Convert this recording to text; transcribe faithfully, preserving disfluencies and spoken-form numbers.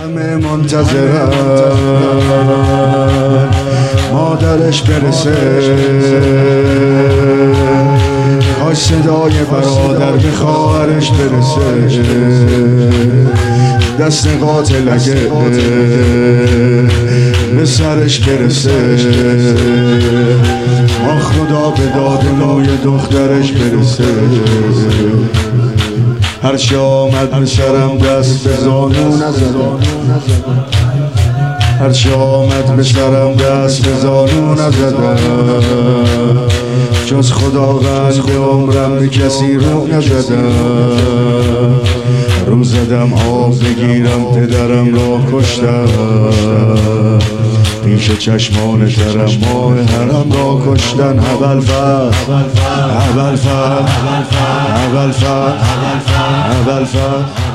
همه منتظرن مادرش برسه، کاش صدای برادر به خواهرش برسه. دست قاتل اگه به سرش برسه، آن خدا به داد موی دخترش برسه. هرچی آمد به سرم دست به زانو نزدم، هرچی آمد به سرم دست به زانو نزدم، جز خداوند به عمرم به کسی رو نزدم. رو زدم آب بگیرم پدرم را کشتم، پیش چشمان ترم ماه حرم را کشتن. ابوالفضل ابوالفضل ابوالفضل ابوالفضل